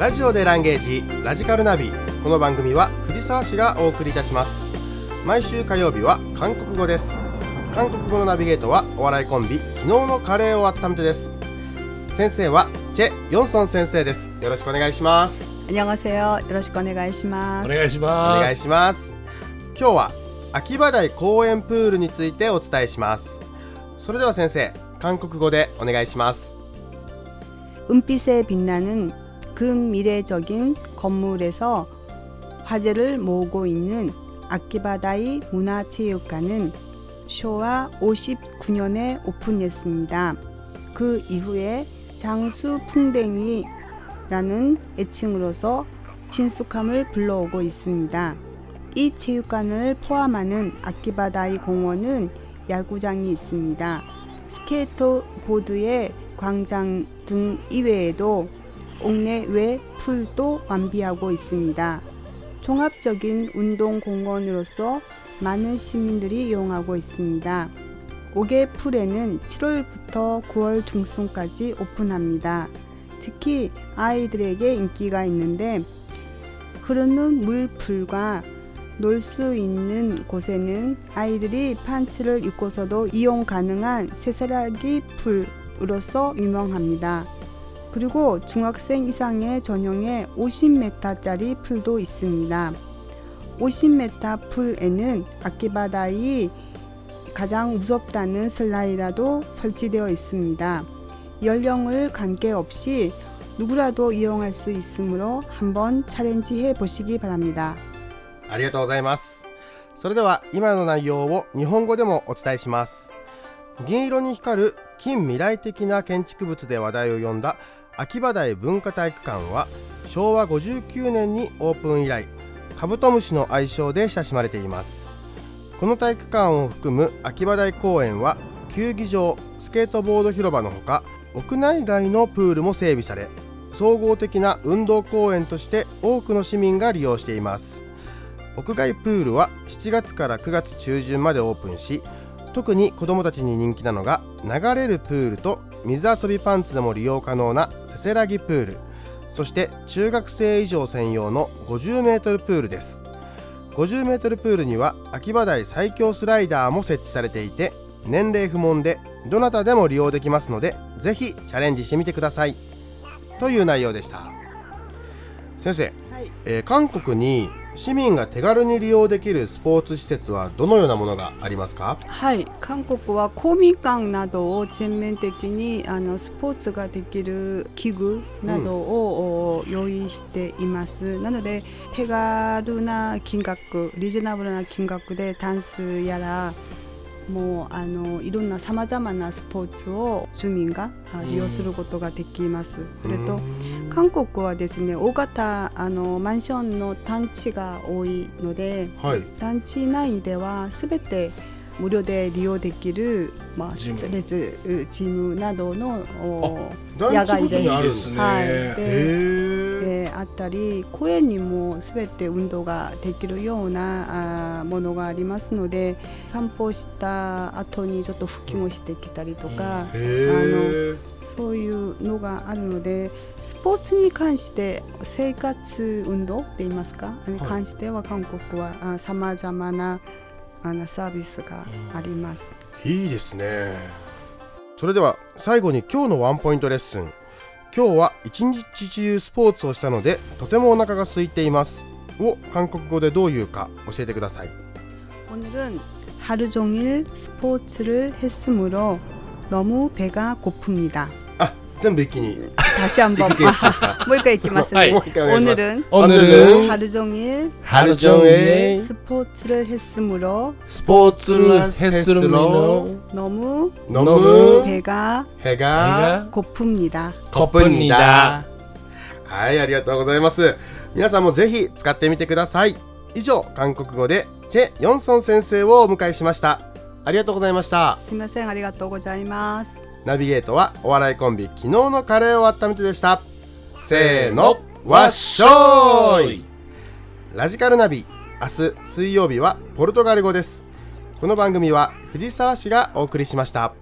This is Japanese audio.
ラジオでランゲージラジカルナビ。この番組は藤沢市がお送りいたします。毎週火曜日は韓国語です。韓国語のナビゲートはお笑いコンビ昨日のカレーを温めてです。先生はチェ・ヨンソン先生です。よろしくお願いします。 안녕하세요。よろしくお願いします。 お願いします。 お願いします。今日は秋葉台公園プールについてお伝えします。それでは先生、韓国語でお願いします。 은빛에 빛나는 근미래적인 건물에서 화제를 모으고 있는 아키바다이 문화체육관은 쇼와 59년에 오픈했습니다. 그 이후에 장수풍뎅이라는 애칭으로서 친숙함을 불러오고 있습니다. 이 체육관을 포함하는 아키바다이 공원은 야구장이 있습니다. 스케이트보드의 광장 등 이외에도 옥내외 풀도 완비하고 있습니다. 종합적인 운동공원으로서 많은 시민들이 이용하고 있습니다. 옥외 풀에는 7월부터 9월 중순까지 오픈합니다. 특히 아이들에게 인기가 있는데 흐르는 물풀과 놀 수 있는 곳에는 아이들이 팬츠를 입고서도 이용 가능한 새싹이 풀으로서 유명합니다. 그리고 중학생 이상의 전용의 50m짜리 풀도 있습니다. 50m 풀에는 아키바다이 가장 무섭다는 슬라이더도 설치되어 있습니다. 연령을 관계없이 누구라도 이용할 수 있으므로 한번 챌린지해 보시기 바랍니다. ありがとうございます。それでは今の内容を日本語でもお伝えします。銀色に光る近未来的な建築物で話題を呼んだ秋葉台文化体育館は昭和59年にオープン以来、カブトムシの愛称で親しまれています。この体育館を含む秋葉台公園は球技場、スケートボード広場のほか屋内外のプールも整備され、総合的な運動公園として多くの市民が利用しています。屋外プールは7月から9月中旬までオープンし、特に子どもたちに人気なのが流れるプールと水遊びパンツでも利用可能なせせらぎプール、そして中学生以上専用の50メートルプールです。50メートルプールには秋葉台最強スライダーも設置されていて、年齢不問でどなたでも利用できますので、ぜひチャレンジしてみてくださいという内容でした。先生、韓国に市民が手軽に利用できるスポーツ施設はどのようなものがありますか？ はい、韓国は公民館などを全面的にスポーツができる器具などを、用意しています。なので手軽な金額、リーズナブルな金額でダンスやらもういろんなさまざまなスポーツを住民が利用することができます。それと韓国はですね、大型マンションの団地が多いので、団地内ではすべて無料で利用できる、ストレスジムなどの野外であるんですね。 あったり、公園にもすべて運動ができるようなものがありますので、散歩した後にちょっと腹筋をしてきたりとか、そういうのがあるので、スポーツに関して生活運動って言いますか、に関しては韓国はさまざまなサービスがあります。 いいですね。それでは最後に今日のワンポイントレッスン。今日は一日中スポーツをしたのでとてもお腹が空いていますを韓国語でどう言うか教えてください。 오늘은 하루 종일 스포츠를 했으므로 너무 배가 고픕니다. 全部一気に 다시 한번 뭐일까 읽겠습니다. 오늘은 하루 종일 스포츠를 했으므로 너무 배가 고픕니다. はい、ありがとうございます。皆さんもぜひ使ってみてください。以上、韓国語でチェ・ヨンソン先生をお迎えしました。ありがとうございました。 すみません、ありがとうございます。 ナビゲートはお笑いコンビ昨日のカレーを温めてでした。せーの、わっしょーい。ラジカルナビ、明日水曜日はポルトガル語です。この番組は藤沢市がお送りしました。